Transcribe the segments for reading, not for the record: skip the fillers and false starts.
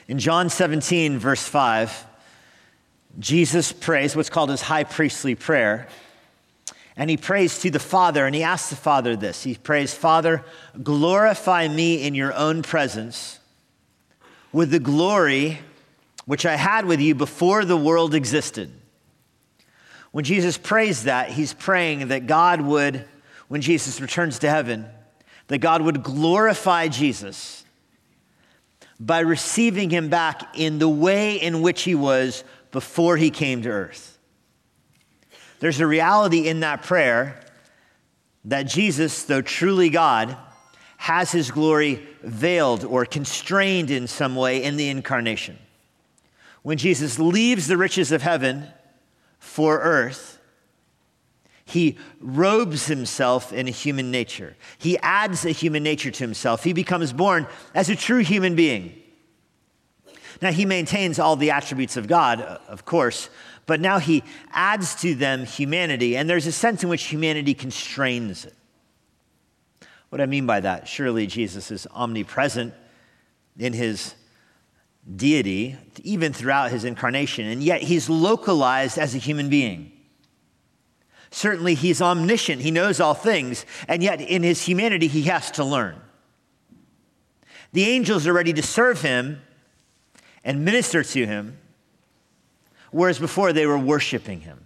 In John 17, verse 5, Jesus prays what's called his high priestly prayer. And he prays to the Father, and he asks the Father this. He prays, Father, glorify me in your own presence with the glory which I had with you before the world existed. When Jesus prays that, he's praying that God would, when Jesus returns to heaven, that God would glorify Jesus by receiving him back in the way in which he was before he came to earth. There's a reality in that prayer that Jesus, though truly God, has his glory veiled or constrained in some way in the incarnation. When Jesus leaves the riches of heaven for earth, he robes himself in a human nature. He adds a human nature to himself. He becomes born as a true human being. Now, he maintains all the attributes of God, of course, but now he adds to them humanity, and there's a sense in which humanity constrains it. What I mean by that, surely Jesus is omnipresent in his deity, even throughout his incarnation, and yet he's localized as a human being. Certainly, he's omniscient. He knows all things, and yet in his humanity, he has to learn. The angels are ready to serve him and minister to him, whereas before they were worshiping him.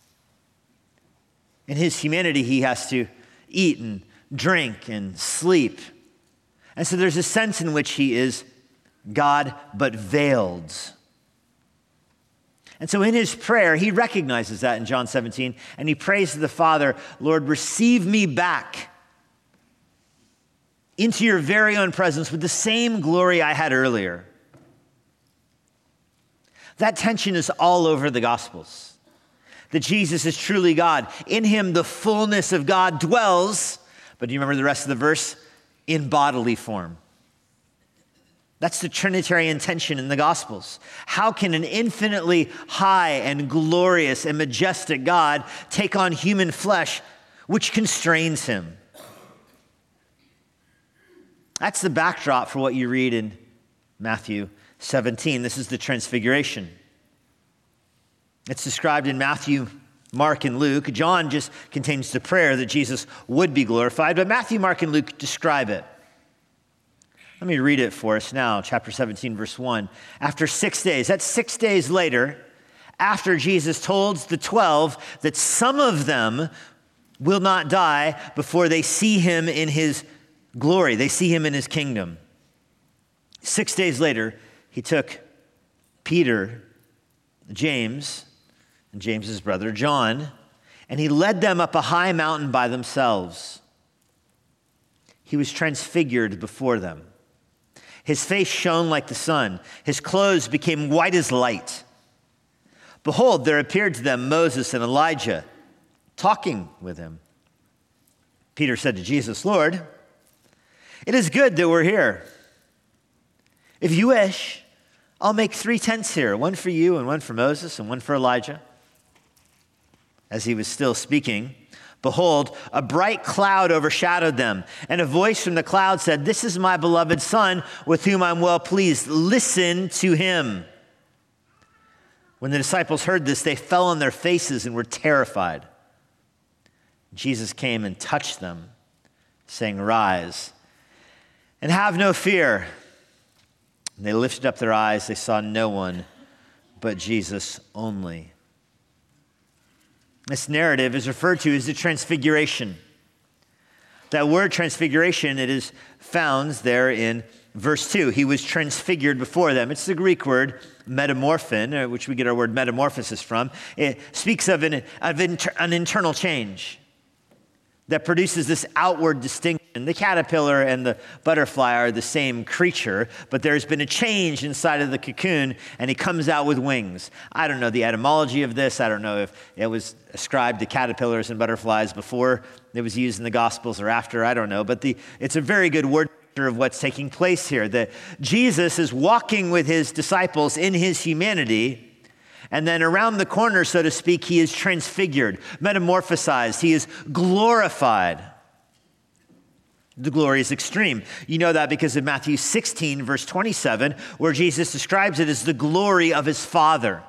In his humanity, he has to eat and drink and sleep. And so there's a sense in which he is God, but veiled. And so in his prayer, he recognizes that in John 17, and he prays to the Father, Lord, receive me back into your very own presence with the same glory I had earlier. That tension is all over the Gospels, that Jesus is truly God. In him, the fullness of God dwells, but do you remember the rest of the verse? In bodily form. That's the Trinitarian tension in the Gospels. How can an infinitely high and glorious and majestic God take on human flesh, which constrains him? That's the backdrop for what you read in Matthew 17. This is the Transfiguration. It's described in Matthew, Mark, and Luke. John just contains the prayer that Jesus would be glorified, but Matthew, Mark, and Luke describe it. Let me read it for us now, chapter 17, verse 1. After 6 days, that's 6 days later, after Jesus told the 12 that some of them will not die before they see him in his glory, they see him in his kingdom. 6 days later, he took Peter, James, and James's brother John, and he led them up a high mountain by themselves. He was transfigured before them. His face shone like the sun. His clothes became white as light. Behold, there appeared to them Moses and Elijah talking with him. Peter said to Jesus, Lord, it is good that we're here. If you wish, I'll make 3 tents here, one for you and one for Moses and one for Elijah. As he was still speaking, behold, a bright cloud overshadowed them, and a voice from the cloud said, this is my beloved Son, with whom I'm well pleased. Listen to him. When the disciples heard this, they fell on their faces and were terrified. Jesus came and touched them, saying, rise, and have no fear. And they lifted up their eyes. They saw no one but Jesus only. This narrative is referred to as the Transfiguration. That word transfiguration, it is found there in verse 2. He was transfigured before them. It's the Greek word metamorphin, which we get our word metamorphosis from. It speaks of an internal change that produces this outward distinction. The caterpillar and the butterfly are the same creature, but there's been a change inside of the cocoon, and he comes out with wings. I don't know the etymology of this. I don't know if it was ascribed to caterpillars and butterflies before it was used in the Gospels or after. I don't know, but it's a very good word of what's taking place here, that Jesus is walking with his disciples in his humanity, and then around the corner, so to speak, he is transfigured, metamorphosized. He is glorified. The glory is extreme. You know that because of Matthew 16, verse 27, where Jesus describes it as the glory of his Father.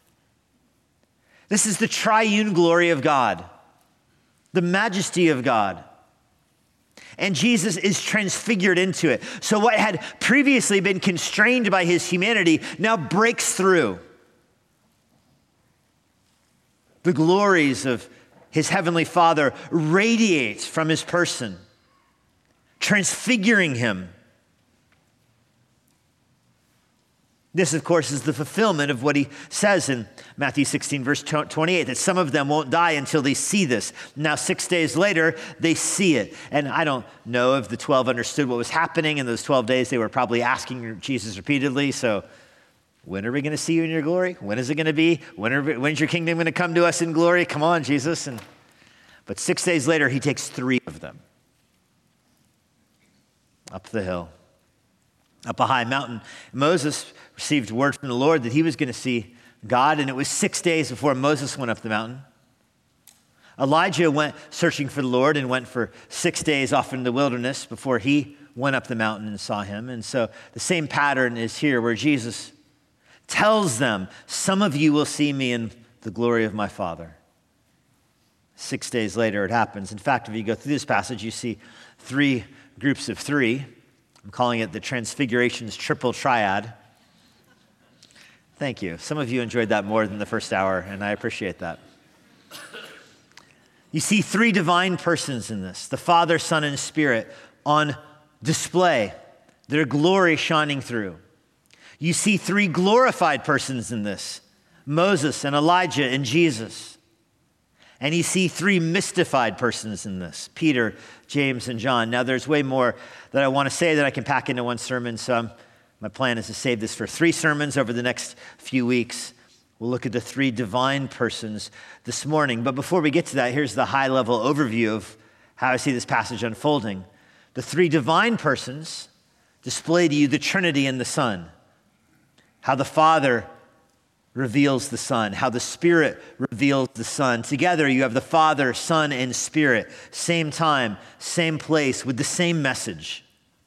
This is the triune glory of God, the majesty of God. And Jesus is transfigured into it. So what had previously been constrained by his humanity now breaks through. The glories of his heavenly Father radiate from his person, transfiguring him. This, of course, is the fulfillment of what he says in Matthew 16, verse 28, that some of them won't die until they see this. Now, 6 days later, they see it. And I don't know if the 12 understood what was happening. In those 12 days, they were probably asking Jesus repeatedly, so when are we going to see you in your glory? When is it going to be? When's your kingdom going to come to us in glory? Come on, Jesus. But 6 days later, he takes 3 of them up the hill, up a high mountain. Moses received word from the Lord that he was going to see God, and it was 6 days before Moses went up the mountain. Elijah went searching for the Lord and went for 6 days off in the wilderness before he went up the mountain and saw him. And so the same pattern is here where Jesus tells them, some of you will see me in the glory of my Father. 6 days later, it happens. In fact, if you go through this passage, you see 3 groups of 3. I'm calling it the Transfiguration's triple triad. Thank you. Some of you enjoyed that more than the first hour, and I appreciate that. You see 3 divine persons in this, the Father, Son, and Spirit, on display, their glory shining through. You see 3 glorified persons in this, Moses and Elijah and Jesus. And you see 3 mystified persons in this, Peter, James, and John. Now, there's way more that I want to say that I can pack into one sermon, so my plan is to save this for 3 sermons over the next few weeks. We'll look at the 3 divine persons this morning. But before we get to that, here's the high-level overview of how I see this passage unfolding. The 3 divine persons display to you the Trinity and the Son, how the Father reveals the Son, how the Spirit reveals the Son. Together you have the Father, Son, and Spirit, same time, same place, with the same message.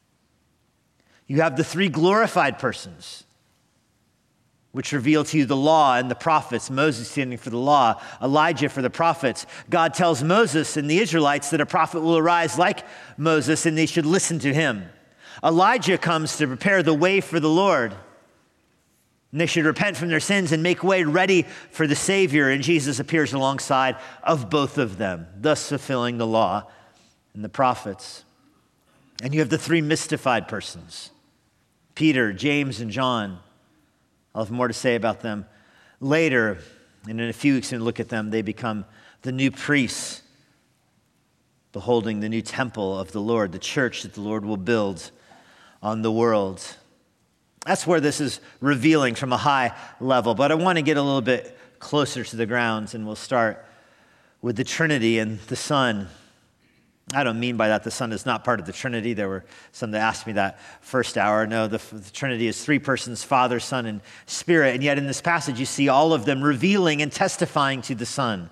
You have the 3 glorified persons, which reveal to you the law and the prophets, Moses standing for the law, Elijah for the prophets. God tells Moses and the Israelites that a prophet will arise like Moses and they should listen to him. Elijah comes to prepare the way for the Lord. And they should repent from their sins and make way ready for the Savior. And Jesus appears alongside of both of them, thus fulfilling the law and the prophets. And you have the 3 mystified persons, Peter, James, and John. I'll have more to say about them later. And in a few weeks, when we look at them, they become the new priests, beholding the new temple of the Lord, the church that the Lord will build on the world. That's where this is revealing from a high level. But I want to get a little bit closer to the grounds, and we'll start with the Trinity and the Son. I don't mean by that the Son is not part of the Trinity. There were some that asked me that first hour. No, the Trinity is 3 persons, Father, Son, and Spirit. And yet in this passage, you see all of them revealing and testifying to the Son.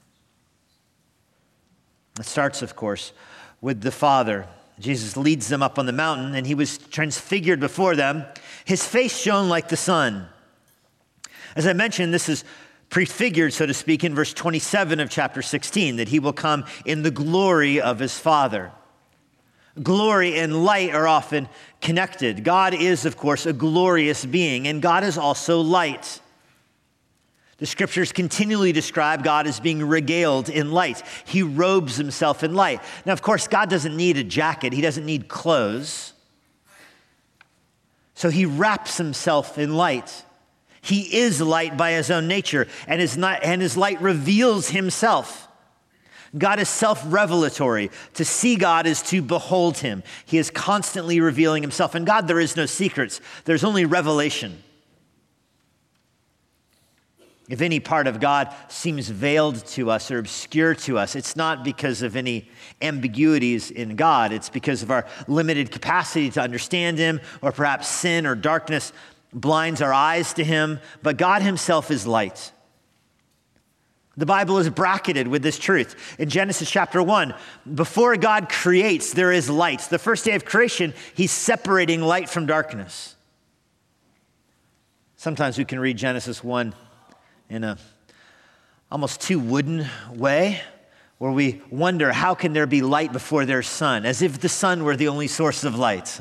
It starts, of course, with the Father. Jesus leads them up on the mountain, and he was transfigured before them. His face shone like the sun. As I mentioned, this is prefigured, so to speak, in verse 27 of chapter 16, that he will come in the glory of his Father. Glory and light are often connected. God is, of course, a glorious being, and God is also light. The scriptures continually describe God as being regaled in light. He robes himself in light. Now, of course, God doesn't need a jacket. He doesn't need clothes. So he wraps himself in light. He is light by his own nature, and his light reveals himself. God is self-revelatory. To see God is to behold him. He is constantly revealing himself. In God, there is no secrets. There's only revelation. If any part of God seems veiled to us or obscure to us, it's not because of any ambiguities in God. It's because of our limited capacity to understand him, or perhaps sin or darkness blinds our eyes to him. But God himself is light. The Bible is bracketed with this truth. In Genesis chapter 1, before God creates, there is light. The first day of creation, he's separating light from darkness. Sometimes we can read Genesis 1 in a almost too wooden way, where we wonder, how can there be light before there's sun? As if the sun were the only source of light.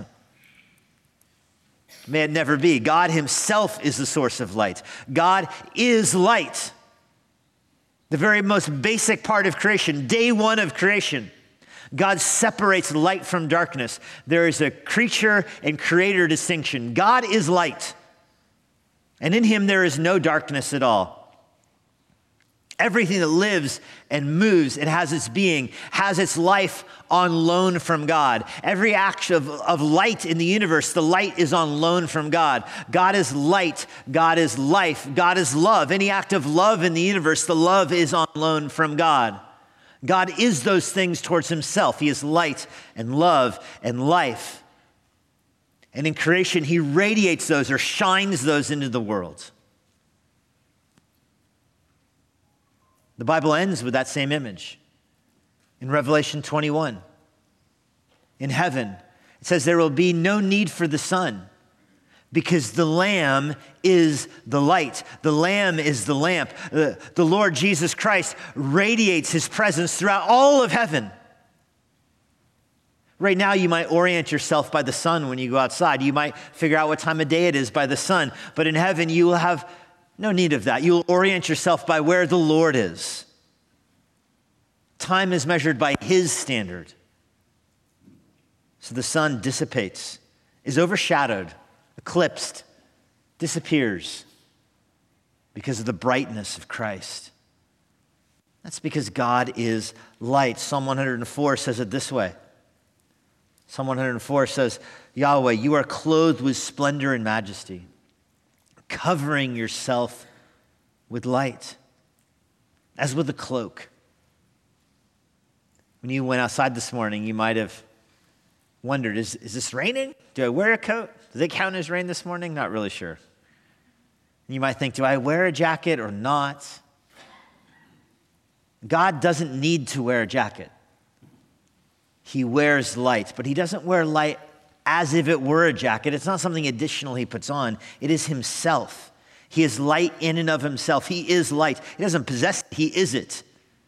May it never be. God himself is the source of light. God is light. The very most basic part of creation, day one of creation. God separates light from darkness. There is a creature and creator distinction. God is light, and in him there is no darkness at all. Everything that lives and moves and has its being, has its life on loan from God. Every act of light in the universe, the light is on loan from God. God is light, God is life, God is love. Any act of love in the universe, the love is on loan from God. God is those things towards himself. He is light and love and life. And in creation, he radiates those or shines those into the world. The Bible ends with that same image. In Revelation 21, in heaven, it says there will be no need for the sun because the Lamb is the light. The Lamb is the lamp. The Lord Jesus Christ radiates his presence throughout all of heaven. Right now, you might orient yourself by the sun when you go outside. You might figure out what time of day it is by the sun. But in heaven, you will have no need of that. You'll orient yourself by where the Lord is. Time is measured by his standard. So the sun dissipates, is overshadowed, eclipsed, disappears because of the brightness of Christ. That's because God is light. Psalm 104 says it this way. Psalm 104 says, Yahweh, you are clothed with splendor and majesty, covering yourself with light, as with a cloak. When you went outside this morning, you might have wondered, is this raining? Do I wear a coat? Does it count as rain this morning? Not really sure. And you might think, do I wear a jacket or not? God doesn't need to wear a jacket. He wears light, but he doesn't wear light as if it were a jacket. It's not something additional he puts on. It is himself. He is light in and of himself. He is light. He doesn't possess it. He is it.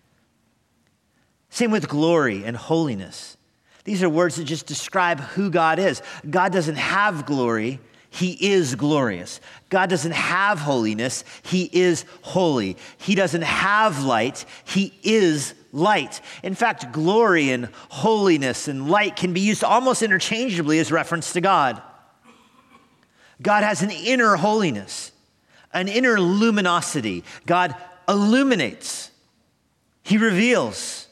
Same with glory and holiness. These are words that just describe who God is. God doesn't have glory. He is glorious. God doesn't have holiness. He is holy. He doesn't have light. He is light. In fact, glory and holiness and light can be used almost interchangeably as reference to God. God has an inner holiness, an inner luminosity. God illuminates. He reveals.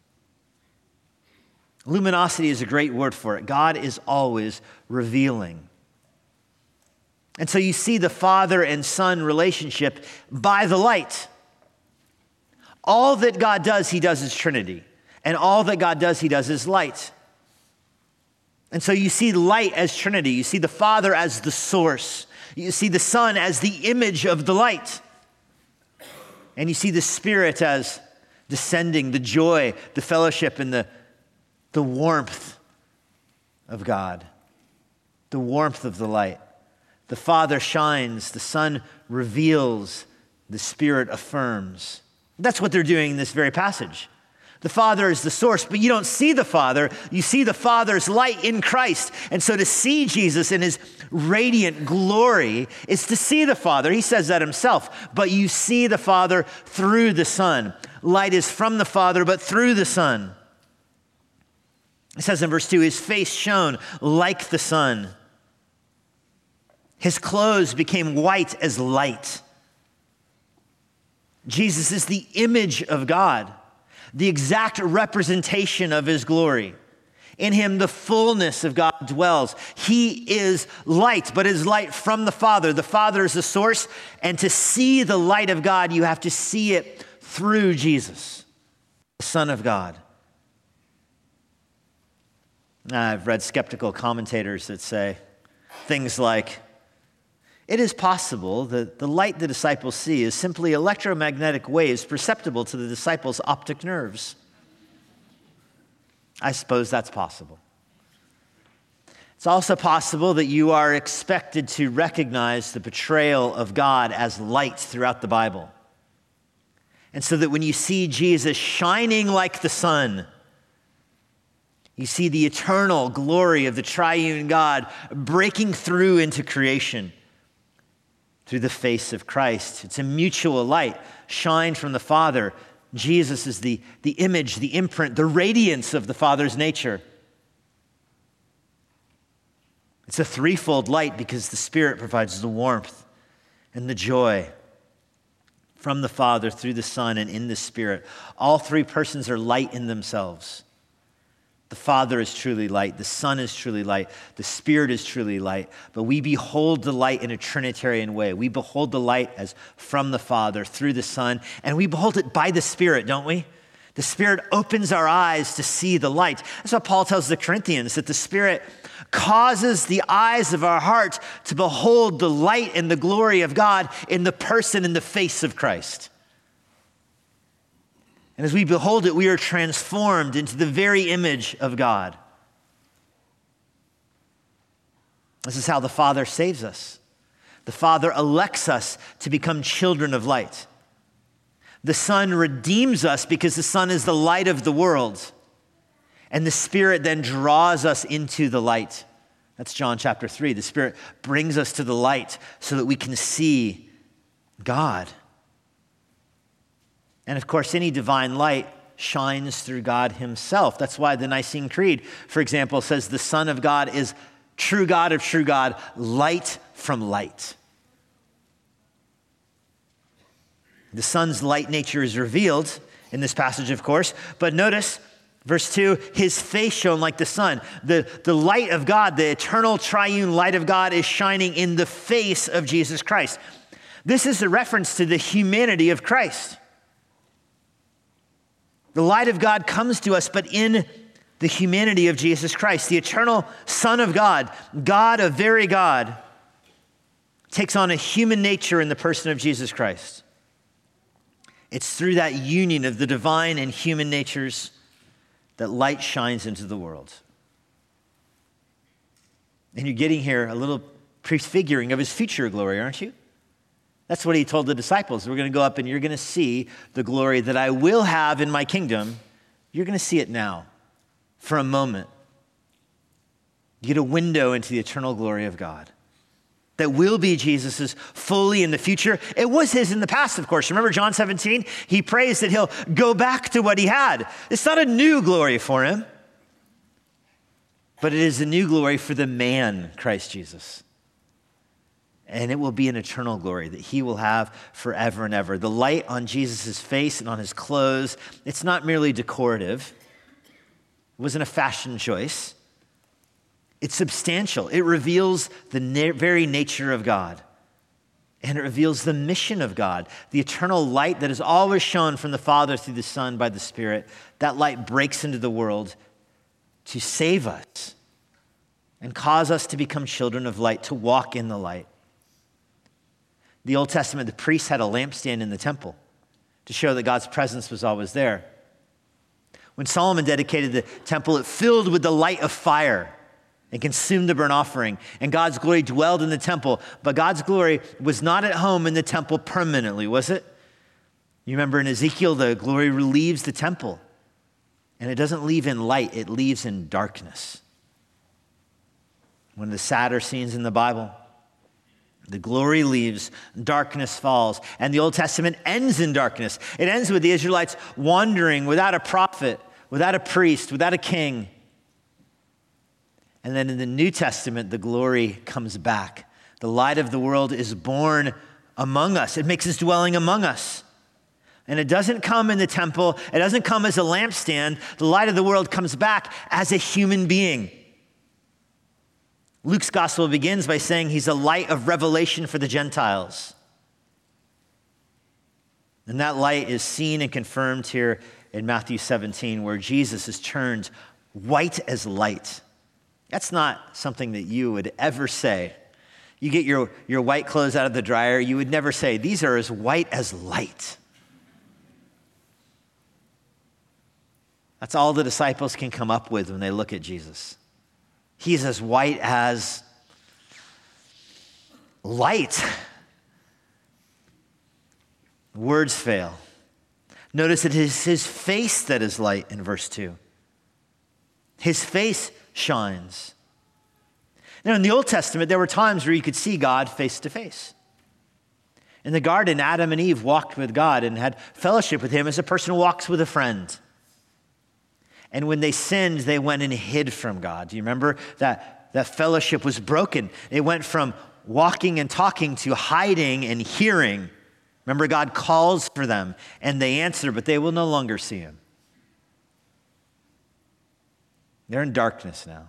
Luminosity is a great word for it. God is always revealing. And so you see the Father and Son relationship by the light. All that God does, he does as Trinity. And all that God does, he does as light. And so you see light as Trinity. You see the Father as the source. You see the Son as the image of the light. And you see the Spirit as descending, the joy, the fellowship, and the warmth of God. The warmth of the light. The Father shines, the Son reveals, the Spirit affirms. That's what they're doing in this very passage. The Father is the source, but you don't see the Father. You see the Father's light in Christ. And so to see Jesus in his radiant glory is to see the Father. He says that himself. But you see the Father through the Son. Light is from the Father, but through the Son. It says in verse 2, his face shone like the sun. His clothes became white as light. Jesus is the image of God, the exact representation of his glory. In him, the fullness of God dwells. He is light, but is light from the Father. The Father is the source, and to see the light of God, you have to see it through Jesus, the Son of God. I've read skeptical commentators that say things like, It is possible that the light the disciples see is simply electromagnetic waves perceptible to the disciples' optic nerves. I suppose that's possible. It's also possible that you are expected to recognize the portrayal of God as light throughout the Bible. And so that when you see Jesus shining like the sun, you see the eternal glory of the triune God breaking through into creation through the face of Christ. It's a mutual light shined from the Father. Jesus is the image, the imprint, the radiance of the Father's nature. It's a threefold light because the Spirit provides the warmth and the joy from the Father through the Son and in the Spirit. All three persons are light in themselves. The Father is truly light. The Son is truly light. The Spirit is truly light. But we behold the light in a Trinitarian way. We behold the light as from the Father through the Son, and we behold it by the Spirit, don't we? The Spirit opens our eyes to see the light. That's what Paul tells the Corinthians, that the Spirit causes the eyes of our heart to behold the light and the glory of God in the person and the face of Christ. And as we behold it, we are transformed into the very image of God. This is how the Father saves us. The Father elects us to become children of light. The Son redeems us because the Son is the light of the world. And the Spirit then draws us into the light. That's John chapter 3. The Spirit brings us to the light so that we can see God. And of course, any divine light shines through God himself. That's why the Nicene Creed, for example, says the Son of God is true God of true God, light from light. The Son's light nature is revealed in this passage, of course, but notice verse 2, his face shone like the sun. The light of God, the eternal triune light of God is shining in the face of Jesus Christ. This is a reference to the humanity of Christ. The light of God comes to us, but in the humanity of Jesus Christ. The eternal Son of God, God of very God, takes on a human nature in the person of Jesus Christ. It's through that union of the divine and human natures that light shines into the world. And you're getting here a little prefiguring of his future glory, aren't you? That's what he told the disciples. We're going to go up and you're going to see the glory that I will have in my kingdom. You're going to see it now for a moment. You get a window into the eternal glory of God that will be Jesus's fully in the future. It was his in the past, of course. Remember John 17? He prays that he'll go back to what he had. It's not a new glory for him, but it is a new glory for the man, Christ Jesus. And it will be an eternal glory that he will have forever and ever. The light on Jesus' face and on his clothes, it's not merely decorative. It wasn't a fashion choice. It's substantial. It reveals the very nature of God. And it reveals the mission of God, the eternal light that is always shown from the Father through the Son by the Spirit. That light breaks into the world to save us and cause us to become children of light, to walk in the light. The Old Testament, the priests had a lampstand in the temple to show that God's presence was always there. When Solomon dedicated the temple, it filled with the light of fire and consumed the burnt offering. And God's glory dwelled in the temple. But God's glory was not at home in the temple permanently, was it? You remember in Ezekiel, the glory leaves the temple. And it doesn't leave in light, it leaves in darkness. One of the sadder scenes in the Bible. The glory leaves, darkness falls, and the Old Testament ends in darkness. It ends with the Israelites wandering without a prophet, without a priest, without a king. And then in the New Testament, the glory comes back. The light of the world is born among us. It makes its dwelling among us. And it doesn't come in the temple. It doesn't come as a lampstand. The light of the world comes back as a human being. Luke's gospel begins by saying he's a light of revelation for the Gentiles. And that light is seen and confirmed here in Matthew 17, where Jesus is turned white as light. That's not something that you would ever say You get your white clothes out of the dryer, you would never say, these are as white as light. That's all the disciples can come up with when they look at Jesus. He's as white as light. Words fail. Notice it is his face that is light in verse 2. His face shines. Now, in the Old Testament, there were times where you could see God face to face. In the garden, Adam and Eve walked with God and had fellowship with him as a person walks with a friend. And when they sinned, they went and hid from God. Do you remember that fellowship was broken? It went from walking and talking to hiding and hearing. Remember, God calls for them and they answer, but they will no longer see him. They're in darkness now.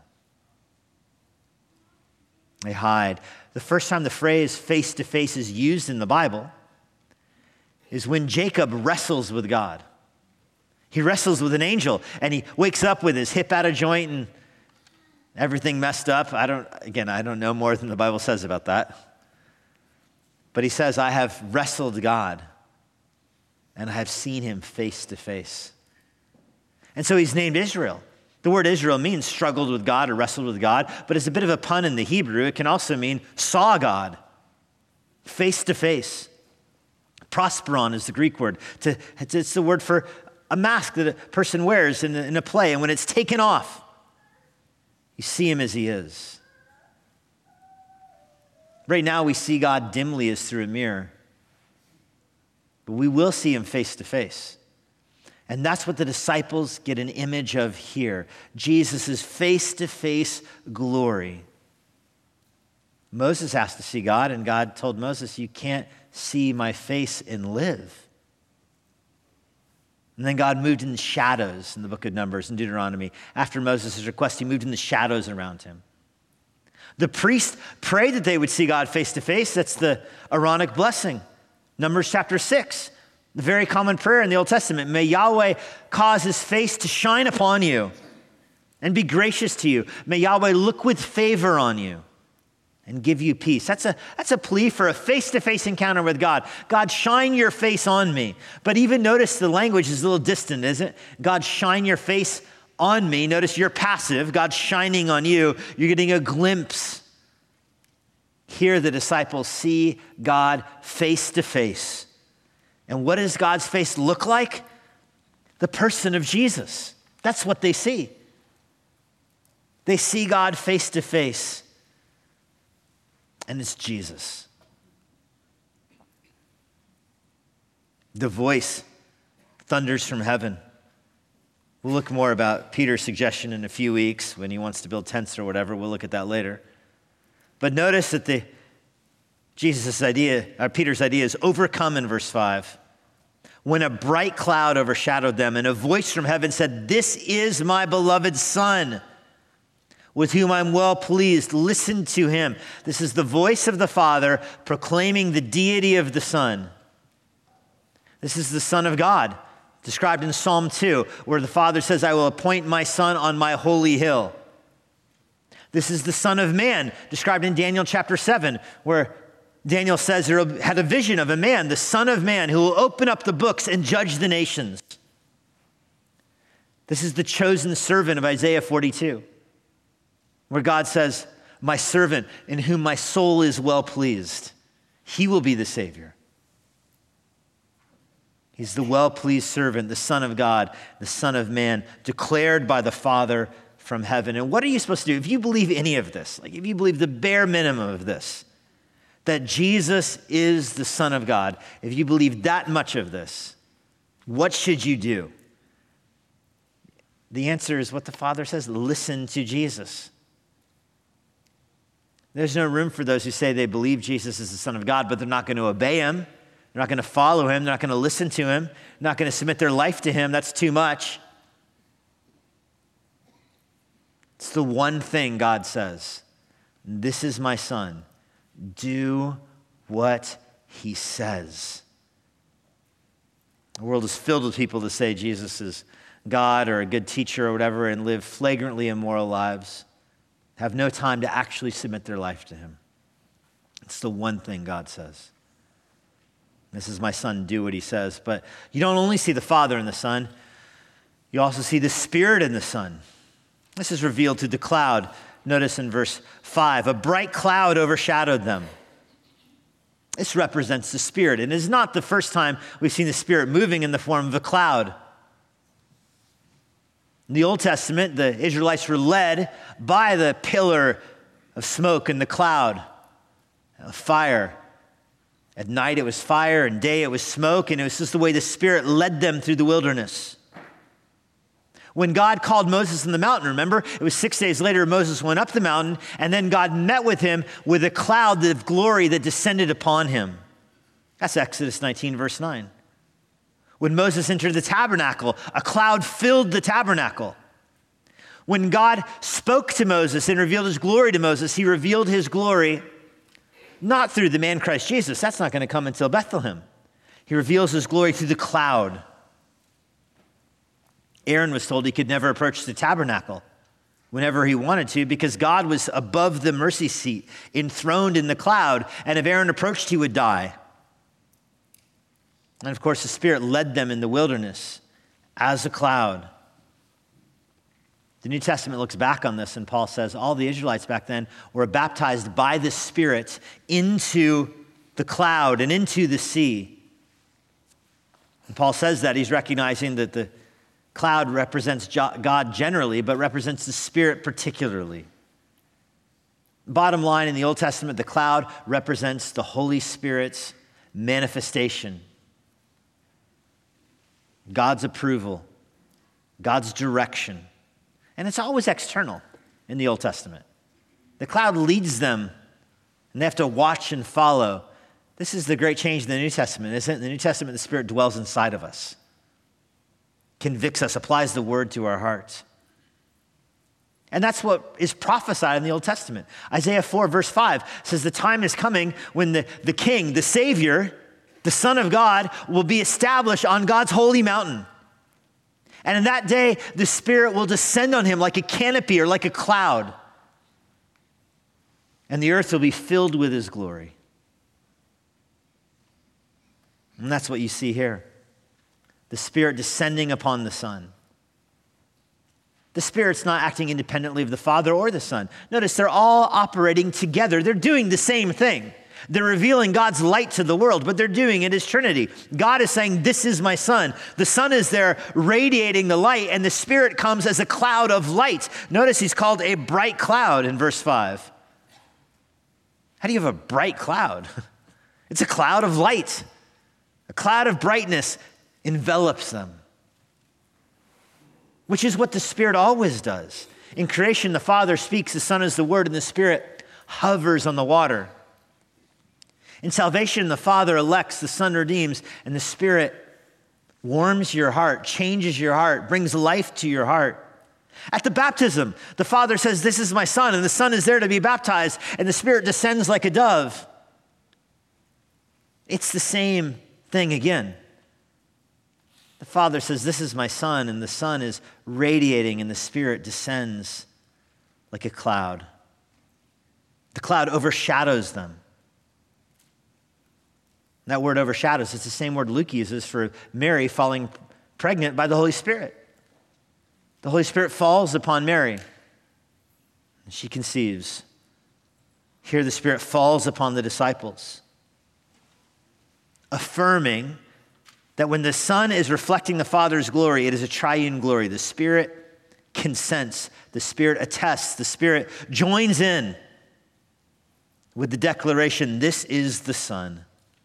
They hide. The first time the phrase face to face is used in the Bible is when Jacob wrestles with God. He wrestles with an angel and he wakes up with his hip out of joint and everything messed up. I don't know more than the Bible says about that. But he says, I have wrestled God and I have seen him face to face. And so he's named Israel. The word Israel means struggled with God or wrestled with God, but it's a bit of a pun in the Hebrew. It can also mean saw God face to face. Prosperon is the Greek word. It's the word for a mask that a person wears in a play, and when it's taken off, you see him as he is. Right now, we see God dimly as through a mirror, but we will see him face to face. And that's what the disciples get an image of here. Jesus' face-to-face glory. Moses asked to see God, and God told Moses, you can't see my face and live. And then God moved in the shadows in the book of Numbers and Deuteronomy. After Moses' request, he moved in the shadows around him. The priest prayed that they would see God face to face. That's the Aaronic blessing. Numbers chapter 6, the very common prayer in the Old Testament. May Yahweh cause his face to shine upon you and be gracious to you. May Yahweh look with favor on you and give you peace. That's a plea for a face-to-face encounter with God. God, shine your face on me. But even notice the language is a little distant, isn't it? God, shine your face on me. Notice you're passive. God's shining on you. You're getting a glimpse. Here the disciples see God face to face. And what does God's face look like? The person of Jesus. That's what they see. They see God face to face. And it's Jesus. The voice thunders from heaven. We'll look more about Peter's suggestion in a few weeks when he wants to build tents or whatever. We'll look at that later. But notice that Peter's idea is overcome in verse 5. When a bright cloud overshadowed them and a voice from heaven said, "This is my beloved Son, with whom I'm well pleased. Listen to him." This is the voice of the Father proclaiming the deity of the Son. This is the Son of God, described in Psalm 2, where the Father says, "I will appoint my Son on my holy hill." This is the Son of Man, described in Daniel chapter 7, where Daniel says he had a vision of a man, the Son of Man, who will open up the books and judge the nations. This is the chosen servant of Isaiah 42, where God says, "My servant in whom my soul is well pleased, he will be the Savior." He's the well-pleased servant, the Son of God, the Son of Man, declared by the Father from heaven. And what are you supposed to do? If you believe any of this, like if you believe the bare minimum of this, that Jesus is the Son of God, if you believe that much of this, what should you do? The answer is what the Father says: listen to Jesus. There's no room for those who say they believe Jesus is the Son of God, but they're not going to obey him. They're not going to follow him. They're not going to listen to him. They're not going to submit their life to him. That's too much. It's the one thing God says: "This is my Son. Do what he says." The world is filled with people that say Jesus is God or a good teacher or whatever and live flagrantly immoral lives, have no time to actually submit their life to him. It's the one thing God says. This is my son, do what he says. But you don't only see the Father in the Son, you also see the Spirit in the Son. This is revealed through the cloud. Notice in verse 5, a bright cloud overshadowed them. This represents the Spirit. And it is not the first time we've seen the Spirit moving in the form of a cloud. In the Old Testament, the Israelites were led by the pillar of smoke and the cloud of fire. At night it was fire, and day it was smoke, and it was just the way the Spirit led them through the wilderness. When God called Moses on the mountain, remember, it was 6 days later Moses went up the mountain, and then God met with him with a cloud of glory that descended upon him. That's Exodus 19, verse 9. When Moses entered the tabernacle, a cloud filled the tabernacle. When God spoke to Moses and revealed his glory to Moses, he revealed his glory not through the man Christ Jesus. That's not going to come until Bethlehem. He reveals his glory through the cloud. Aaron was told he could never approach the tabernacle whenever he wanted to because God was above the mercy seat, enthroned in the cloud, and if Aaron approached, he would die. And of course, the Spirit led them in the wilderness as a cloud. The New Testament looks back on this, and Paul says all the Israelites back then were baptized by the Spirit into the cloud and into the sea. And Paul says that he's recognizing that the cloud represents God generally, but represents the Spirit particularly. Bottom line, in the Old Testament, the cloud represents the Holy Spirit's manifestation. God's approval, God's direction. And it's always external in the Old Testament. The cloud leads them, and they have to watch and follow. This is the great change in the New Testament, isn't it? In the New Testament, the Spirit dwells inside of us, convicts us, applies the word to our hearts. And that's what is prophesied in the Old Testament. Isaiah 4, verse 5 says, the time is coming when the King, the Savior, the Son of God, will be established on God's holy mountain. And in that day, the Spirit will descend on him like a canopy or like a cloud. And the earth will be filled with his glory. And that's what you see here. The Spirit descending upon the Son. The Spirit's not acting independently of the Father or the Son. Notice they're all operating together. They're doing the same thing. They're revealing God's light to the world, but they're doing it as Trinity. God is saying, this is my Son. The Son is there radiating the light, and the Spirit comes as a cloud of light. Notice he's called a bright cloud in verse 5. How do you have a bright cloud? It's a cloud of light. A cloud of brightness envelops them, which is what the Spirit always does. In creation, the Father speaks, the Son is the Word, and the Spirit hovers on the water. In salvation, the Father elects, the Son redeems, and the Spirit warms your heart, changes your heart, brings life to your heart. At the baptism, the Father says, this is my Son, and the Son is there to be baptized, and the Spirit descends like a dove. It's the same thing again. The Father says, this is my Son, and the Son is radiating, and the Spirit descends like a cloud. The cloud overshadows them. That word overshadows, it's the same word Luke uses for Mary falling pregnant by the Holy Spirit. The Holy Spirit falls upon Mary, and she conceives. Here the Spirit falls upon the disciples, affirming that when the Son is reflecting the Father's glory, it is a triune glory. The Spirit consents, the Spirit attests, the Spirit joins in with the declaration, this is the Son.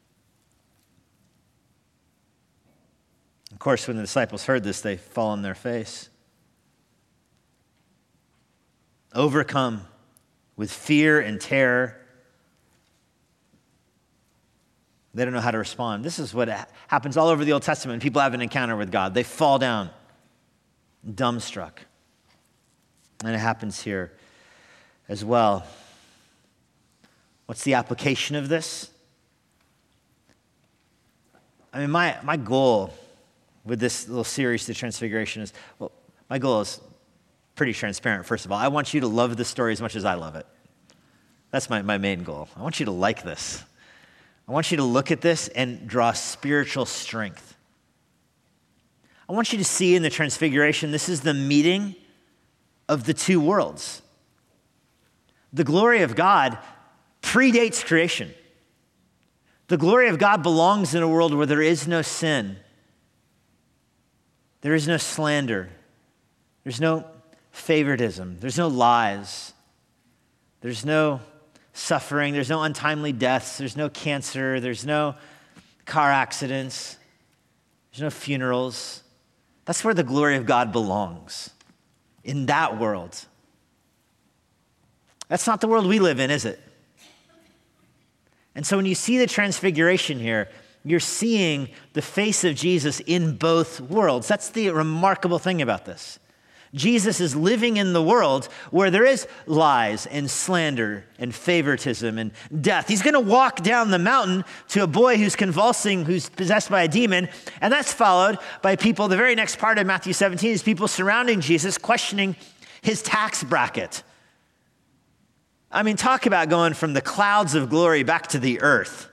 Of course, when the disciples heard this, they fall on their face, overcome with fear and terror. They don't know how to respond. This is what happens all over the Old Testament when people have an encounter with God. They fall down, dumbstruck. And it happens here as well. What's the application of this? I mean, my goal with this little series, The Transfiguration, is, well, my goal is pretty transparent, first of all. I want you to love the story as much as I love it. That's my main goal. I want you to like this. I want you to look at this and draw spiritual strength. I want you to see in the Transfiguration, this is the meeting of the two worlds. The glory of God predates creation. The glory of God belongs in a world where there is no sin. There is no slander. There's no favoritism. There's no lies. There's no suffering. There's no untimely deaths. There's no cancer. There's no car accidents. There's no funerals. That's where the glory of God belongs, in that world. That's not the world we live in, is it? And so when you see the Transfiguration here, you're seeing the face of Jesus in both worlds. That's the remarkable thing about this. Jesus is living in the world where there is lies and slander and favoritism and death. He's going to walk down the mountain to a boy who's convulsing, who's possessed by a demon, and that's followed by people. The very next part of Matthew 17 is people surrounding Jesus, questioning his tax bracket. I mean, talk about going from the clouds of glory back to the earth.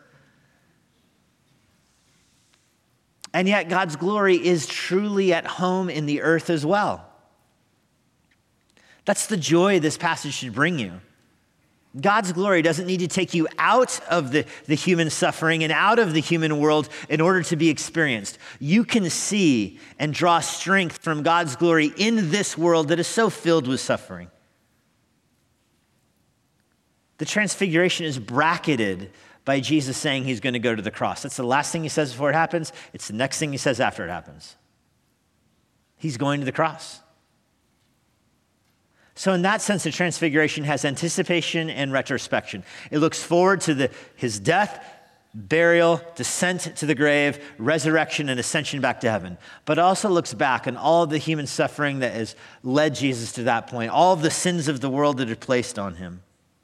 And yet God's glory is truly at home in the earth as well. That's the joy this passage should bring you. God's glory doesn't need to take you out of the human suffering and out of the human world in order to be experienced. You can see and draw strength from God's glory in this world that is so filled with suffering. The Transfiguration is bracketed by Jesus saying he's going to go to the cross. That's the last thing he says before it happens. It's the next thing he says after it happens. He's going to the cross. So in that sense, the Transfiguration has anticipation and retrospection. It looks forward to his death, burial, descent to the grave, resurrection, and ascension back to heaven. But it also looks back on all of the human suffering that has led Jesus to that point, all of the sins of the world that are placed on him.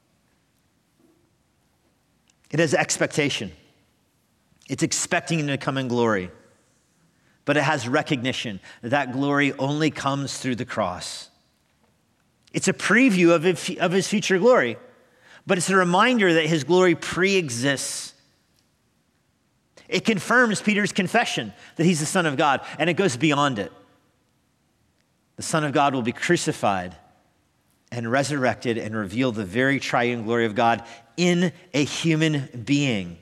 It has expectation. It's expecting him to come in glory. But it has recognition that that glory only comes through the cross. It's a preview of his future glory, but it's a reminder that his glory pre-exists. It confirms Peter's confession that he's the Son of God, and it goes beyond it. The Son of God will be crucified and resurrected and reveal the very triune glory of God in a human being.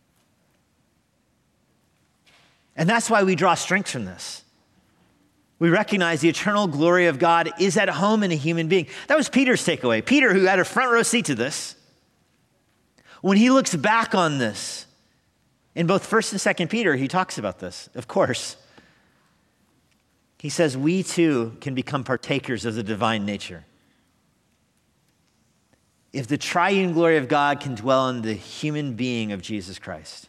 And that's why we draw strength from this. We recognize the eternal glory of God is at home in a human being. That was Peter's takeaway. Peter, who had a front row seat to this, when he looks back on this, in both 1st and 2nd Peter, he talks about this, of course. He says, we too can become partakers of the divine nature. If the triune glory of God can dwell in the human being of Jesus Christ,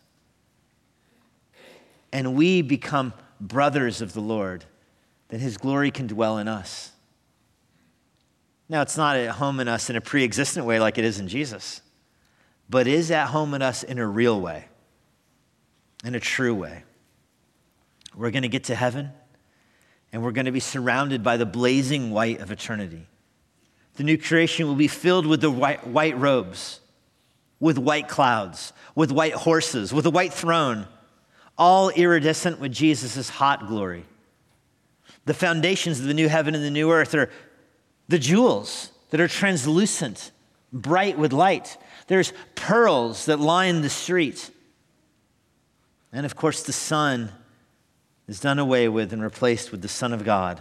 and we become brothers of the Lord, then his glory can dwell in us. Now, it's not at home in us in a pre-existent way like it is in Jesus, but is at home in us in a real way, in a true way. We're going to get to heaven, and we're going to be surrounded by the blazing white of eternity. The new creation will be filled with the white robes, with white clouds, with white horses, with a white throne, all iridescent with Jesus' hot glory. The foundations of the new heaven and the new earth are the jewels that are translucent, bright with light. There's pearls that line the street. And of course, the sun is done away with and replaced with the Son of God.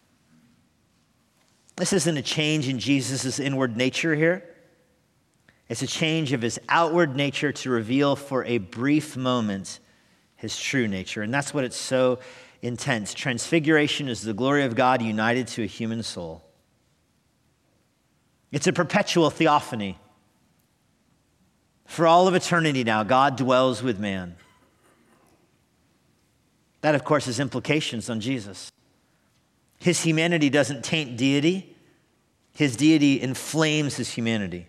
This isn't a change in Jesus' inward nature here. It's a change of his outward nature to reveal for a brief moment his true nature. And that's what it's so intense. Transfiguration is the glory of God united to a human soul. It's a perpetual theophany. For all of eternity now, God dwells with man. That, of course, has implications on Jesus. His humanity doesn't taint deity. His deity inflames his humanity.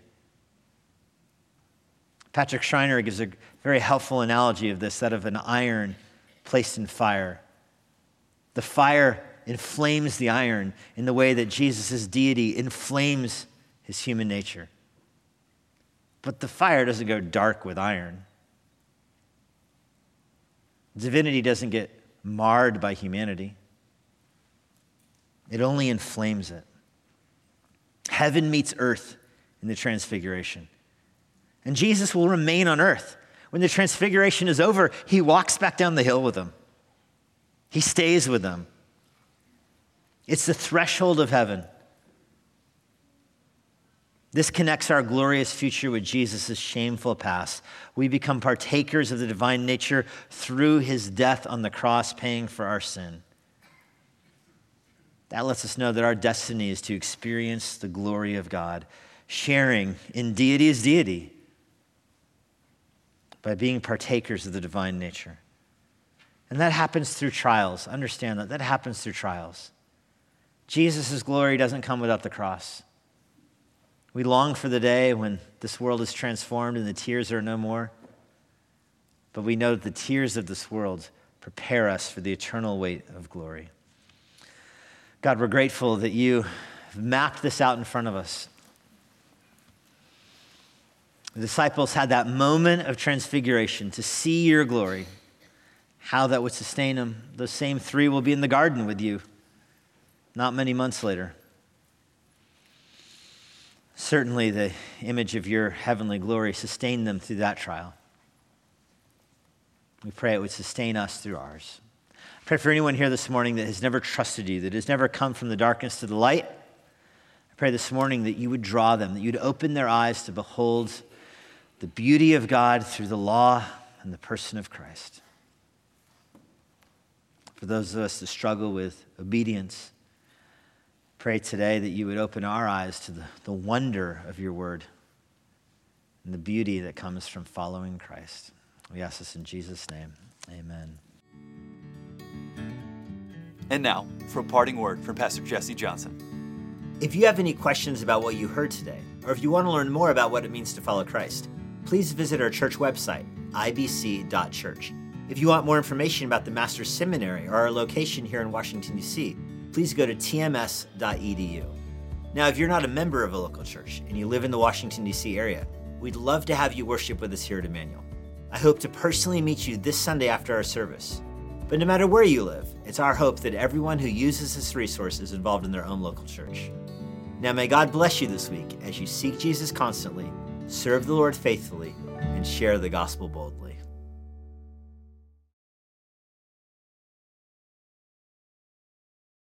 Patrick Schreiner gives a very helpful analogy of this, that of an iron placed in fire. The fire inflames the iron in the way that Jesus' deity inflames his human nature. But the fire doesn't go dark with iron. Divinity doesn't get marred by humanity. It only inflames it. Heaven meets earth in the transfiguration. And Jesus will remain on earth. When the transfiguration is over, he walks back down the hill with them. He stays with them. It's the threshold of heaven. This connects our glorious future with Jesus' shameful past. We become partakers of the divine nature through his death on the cross, paying for our sin. That lets us know that our destiny is to experience the glory of God, sharing in deity's deity by being partakers of the divine nature. And that happens through trials. Understand that. That happens through trials. Jesus' glory doesn't come without the cross. We long for the day when this world is transformed and the tears are no more. But we know that the tears of this world prepare us for the eternal weight of glory. God, we're grateful that you mapped this out in front of us. The disciples had that moment of transfiguration to see your glory, how that would sustain them. Those same three will be in the garden with you not many months later. Certainly the image of your heavenly glory sustained them through that trial. We pray it would sustain us through ours. I pray for anyone here this morning that has never trusted you, that has never come from the darkness to the light. I pray this morning that you would draw them, that you'd open their eyes to behold the beauty of God through the law and the person of Christ. For those of us that struggle with obedience, pray today that you would open our eyes to the wonder of your word and the beauty that comes from following Christ. We ask this in Jesus' name. Amen. And now, for a parting word from Pastor Jesse Johnson. If you have any questions about what you heard today, or if you want to learn more about what it means to follow Christ, please visit our church website, ibc.church. If you want more information about the Master's Seminary or our location here in Washington, D.C., please go to tms.edu. Now, if you're not a member of a local church and you live in the Washington, D.C. area, we'd love to have you worship with us here at Emmanuel. I hope to personally meet you this Sunday after our service. But no matter where you live, it's our hope that everyone who uses this resource is involved in their own local church. Now, may God bless you this week as you seek Jesus constantly, serve the Lord faithfully, and share the gospel boldly.